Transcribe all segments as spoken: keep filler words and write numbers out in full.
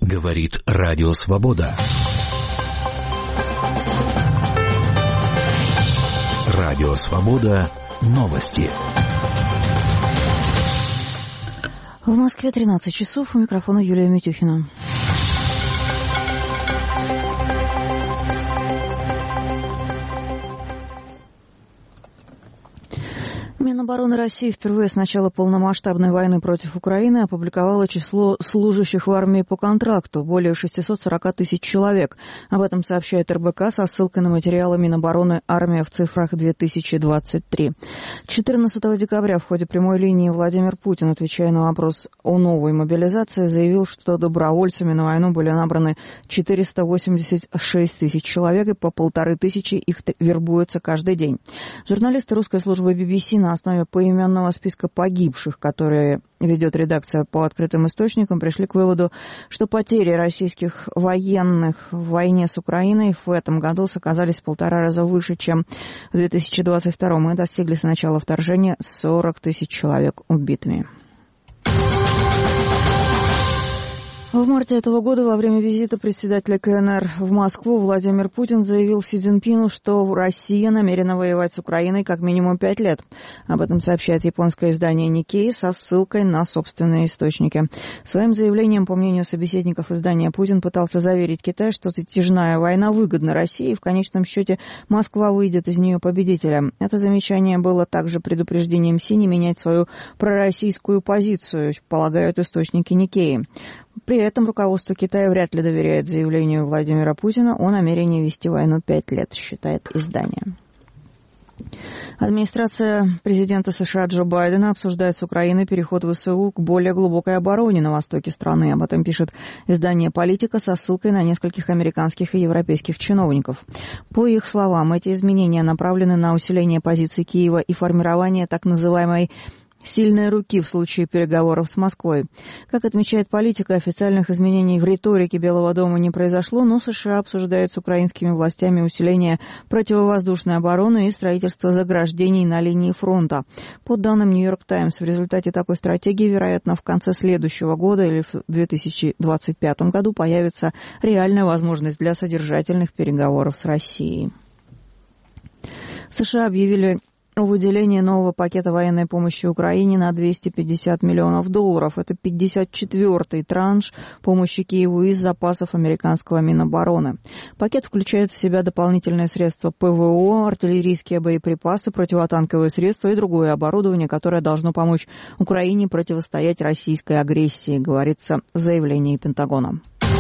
Говорит Радио Свобода. Радио Свобода. Новости. В Москве тринадцать часов. У микрофона Юлия Митюхина. Минобороны России впервые с начала полномасштабной войны против Украины опубликовало число служащих в армии по контракту – более шестьсот сорок тысяч человек. Об этом сообщает эр бэ ка со ссылкой на материалы Минобороны «Армия в цифрах две тысячи двадцать три». четырнадцатого декабря в ходе прямой линии Владимир Путин, отвечая на вопрос о новой мобилизации, заявил, что добровольцами на войну были набраны четыреста восемьдесят шесть тысяч человек, и по полторы тысячи их вербуются каждый день. Журналисты русской службы би би си на основе поименного списка погибших, которые ведет редакция по открытым источникам, пришли к выводу, что потери российских военных в войне с Украиной в этом году оказались в полтора раза выше, чем в две тысячи двадцать втором, и достигли с начала вторжения сорок тысяч человек убитыми. В марте этого года во время визита председателя ка эн эр в Москву Владимир Путин заявил Си Цзиньпину, что Россия намерена воевать с Украиной как минимум пять лет. Об этом сообщает японское издание Никей со ссылкой на собственные источники. Своим заявлением, по мнению собеседников издания, Путин пытался заверить Китай, что затяжная война выгодна России, и в конечном счете Москва выйдет из нее победителем. Это замечание было также предупреждением Си не менять свою пророссийскую позицию, полагают источники Никеи. При этом руководство Китая вряд ли доверяет заявлению Владимира Путина о намерении вести войну пять лет, считает издание. Администрация президента США Джо Байдена обсуждает с Украиной переход вэ эс у к более глубокой обороне на востоке страны. Об этом пишет издание «Политика» со ссылкой на нескольких американских и европейских чиновников. По их словам, эти изменения направлены на усиление позиций Киева и формирование так называемой сильной руки в случае переговоров с Москвой. Как отмечает «Политика», официальных изменений в риторике Белого дома не произошло, но США обсуждают с украинскими властями усиление противовоздушной обороны и строительство заграждений на линии фронта. По данным «Нью-Йорк Таймс», в результате такой стратегии, вероятно, в конце следующего года или в две тысячи двадцать пятом году появится реальная возможность для содержательных переговоров с Россией. США объявили о выделении нового пакета военной помощи Украине на двести пятьдесят миллионов долларов. Это пятьдесят четвёртый транш помощи Киеву из запасов американского Минобороны. Пакет включает в себя дополнительные средства пэ вэ о, артиллерийские боеприпасы, противотанковые средства и другое оборудование, которое должно помочь Украине противостоять российской агрессии, говорится в заявлении Пентагона.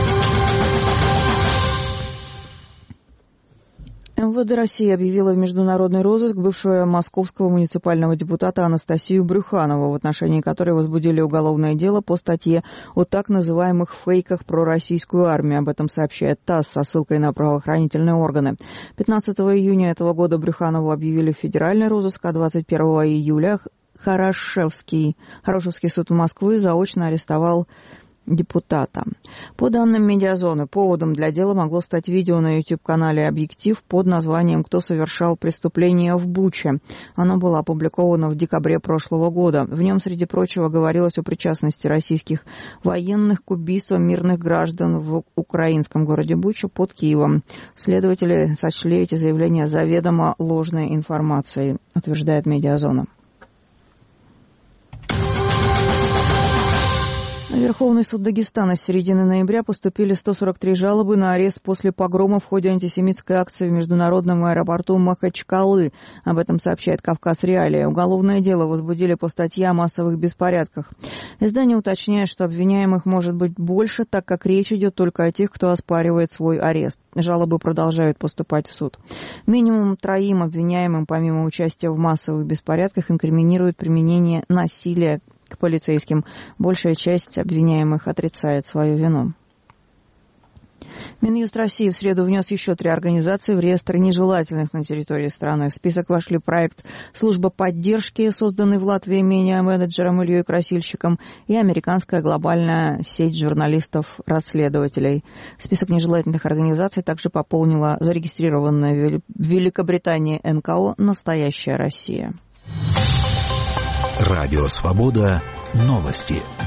эм вэ дэ России объявила в международный розыск бывшего московского муниципального депутата Анастасию Брюханову, в отношении которой возбудили уголовное дело по статье о так называемых фейках про российскую армию. Об этом сообщает ТАСС со ссылкой на правоохранительные органы. пятнадцатого июня этого года Брюханову объявили в федеральный розыск, а двадцать первого июля Хорошевский, Хорошевский суд Москвы заочно арестовал депутата. По данным «Медиазоны», поводом для дела могло стать видео на YouTube-канале «Объектив» под названием «Кто совершал преступление в Буче». Оно было опубликовано в декабре прошлого года. В нем, среди прочего, говорилось о причастности российских военных к убийству мирных граждан в украинском городе Буча под Киевом. Следователи сочли эти заявления заведомо ложной информацией, утверждает «Медиазона». В Верховный суд Дагестана с середины ноября поступили сто сорок три жалобы на арест после погрома в ходе антисемитской акции в международном аэропорту Махачкалы. Об этом сообщает «Кавказ Реалия». Уголовное дело возбудили по статье о массовых беспорядках. Издание уточняет, что обвиняемых может быть больше, так как речь идет только о тех, кто оспаривает свой арест. Жалобы продолжают поступать в суд. Минимум троим обвиняемым, помимо участия в массовых беспорядках, инкриминируют применение насилия к полицейским. Большая часть обвиняемых отрицает свою вину. Минюст России в среду внес еще три организации в реестр нежелательных на территории страны. В список вошли проект «Служба поддержки», созданный в Латвии медиа-менеджером Ильей Красильщиком, и американская глобальная сеть журналистов-расследователей. Список нежелательных организаций также пополнила зарегистрированная в Великобритании эн ка о «Настоящая Россия». Радио Свобода. Новости.